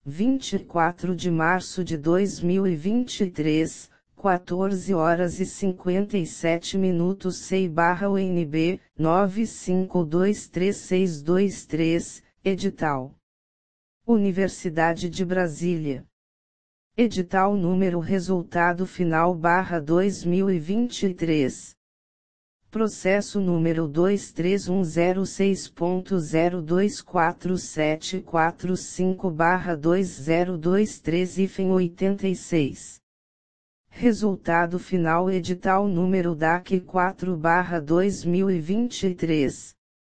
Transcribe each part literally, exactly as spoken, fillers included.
vinte e quatro de março de dois mil e vinte e três, quatorze horas e cinquenta e sete minutos. C I barra U N B, nove cinco dois três seis dois três, edital. Universidade de Brasília. Edital número resultado final barra dois mil e vinte e três. Processo número dois três um zero seis ponto zero dois quatro sete quatro cinco barra dois zero dois três hífen oitenta e seis. Resultado final edital número D A C quatro barra dois mil e vinte e três.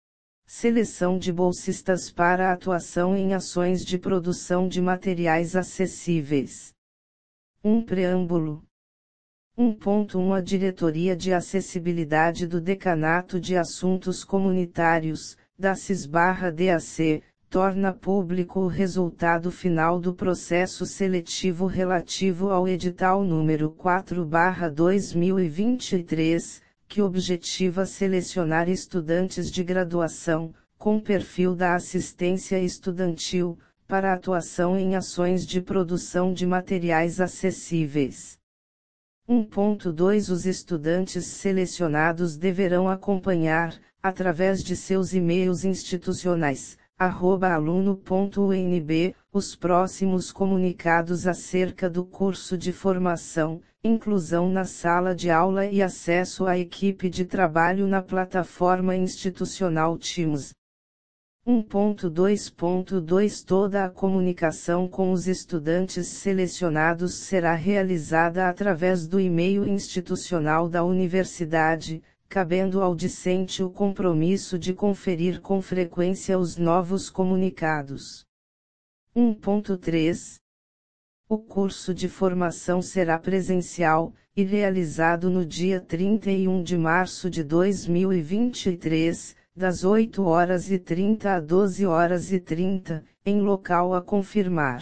Seleção de bolsistas para atuação em ações de produção de materiais acessíveis. um Preâmbulo. um ponto um A Diretoria de Acessibilidade do Decanato de Assuntos Comunitários, da C I S-D A C, torna público o resultado final do processo seletivo relativo ao edital número quatro barra dois mil e vinte e três, que objetiva selecionar estudantes de graduação, com perfil da assistência estudantil, para atuação em ações de produção de materiais acessíveis. um ponto dois Os estudantes selecionados deverão acompanhar, através de seus e-mails institucionais, arroba aluno ponto U N B, os próximos comunicados acerca do curso de formação, inclusão na sala de aula e acesso à equipe de trabalho na plataforma institucional Teams. um ponto dois ponto dois Toda a comunicação com os estudantes selecionados será realizada através do e-mail institucional da universidade, cabendo ao discente o compromisso de conferir com frequência os novos comunicados. um ponto três O curso de formação será presencial, e realizado no dia trinta e um de março de dois mil e vinte e três, das oito horas e trinta a doze horas e trinta, em local a confirmar.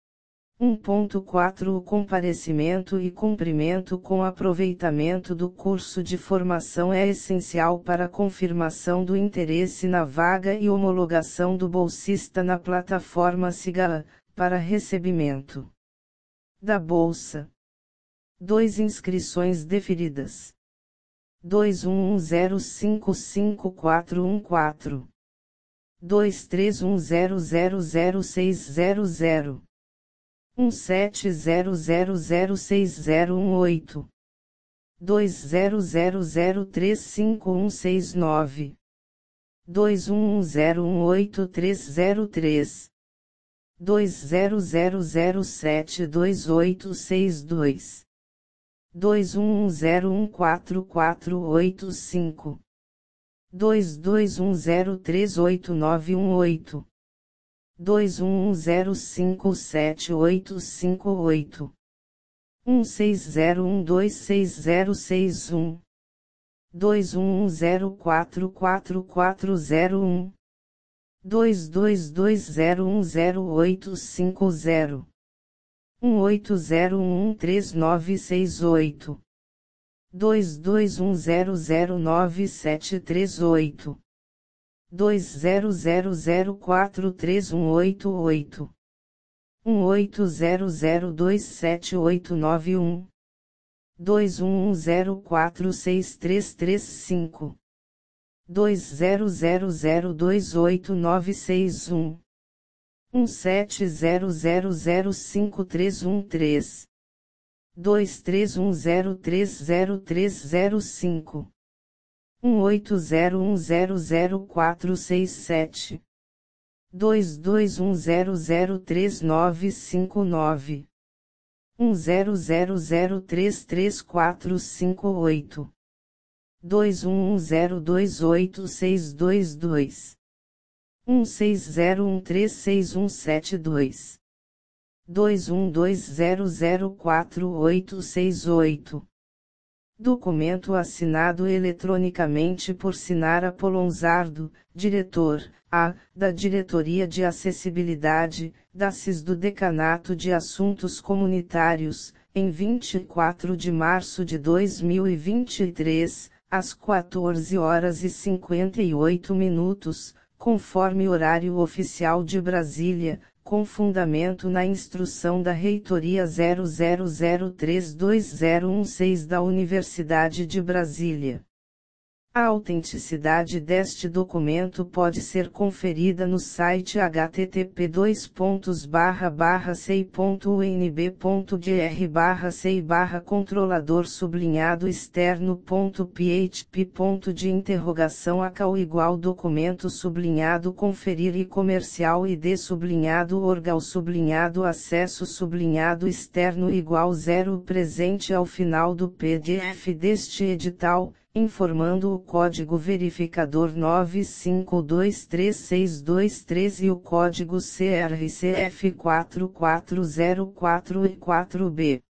um ponto quatro O comparecimento e cumprimento com aproveitamento do curso de formação é essencial para a confirmação do interesse na vaga e homologação do bolsista na plataforma SIGA, para recebimento da bolsa. dois Inscrições deferidas. dois um um zero cinco cinco quatro um quatro. dois três um zero zero zero seis zero zero. um sete zero zero zero seis zero um oito. dois zero zero zero três cinco um seis nove. dois um um zero um oito três zero três. dois zero zero zero sete dois oito seis dois. dois um um zero um quatro quatro oito cinco. dois dois um zero três oito nove um oito. dois um um zero cinco sete oito cinco oito. um seis zero um dois seis zero seis um. dois um um zero quatro quatro quatro zero um. dois dois dois zero um zero oito cinco zero. um oito zero um três nove seis oito. dois dois um zero zero nove sete três oito. dois zero zero zero quatro três um oito oito. um oito zero zero dois sete oito nove um. dois um um zero quatro seis três três cinco. dois zero zero zero dois oito nove seis um. um sete zero zero zero cinco três um três. dois três um zero três zero três zero cinco. um oito zero um zero zero quatro seis sete. dois dois um zero zero três nove cinco nove. um zero zero zero três três quatro cinco oito. dois um um zero dois oito seis dois dois. um seis zero um três seis um sete dois. dois um dois zero zero quatro oito seis oito. Documento assinado eletronicamente por Sinara Polonzardo, diretor, A, da Diretoria de Acessibilidade, da C I S do Decanato de Assuntos Comunitários, em vinte e quatro de março de dois mil e vinte e três, às quatorze horas e cinquenta e oito minutos, conforme horário oficial de Brasília, com fundamento na instrução da Reitoria zero zero zero três dois zero um seis da Universidade de Brasília. A autenticidade deste documento pode ser conferida no site h t t p dois pontos barra barra s e i ponto u n b ponto b r barra s e i barra controlador sublinhado externo ponto p h p ponto de interrogação a cal igual documento sublinhado conferir e comercial id sublinhado orgal sublinhado acesso sublinhado externo igual zero presente ao final do P D F deste edital, informando o código verificador nove cinco dois três seis dois três e o código C R C F quatro quatro zero quatro E quatro B.